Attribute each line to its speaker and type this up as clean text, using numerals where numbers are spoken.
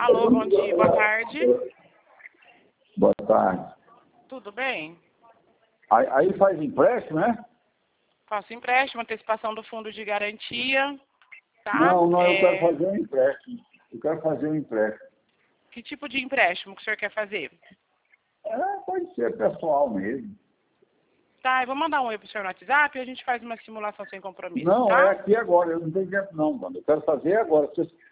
Speaker 1: Alô, bom dia, boa tarde.
Speaker 2: Boa tarde.
Speaker 1: Tudo bem?
Speaker 2: Aí faz empréstimo, né?
Speaker 1: Faço empréstimo, antecipação do fundo de garantia, tá?
Speaker 2: Não, eu quero fazer um empréstimo. Eu quero fazer um empréstimo.
Speaker 1: Que tipo de empréstimo que o senhor quer fazer?
Speaker 2: Pode ser pessoal mesmo.
Speaker 1: Tá, eu vou mandar um oi pro senhor no WhatsApp e a gente faz uma simulação sem compromisso,
Speaker 2: Não,
Speaker 1: tá?
Speaker 2: é aqui agora. Eu não tenho tempo não, mano. Eu quero fazer agora.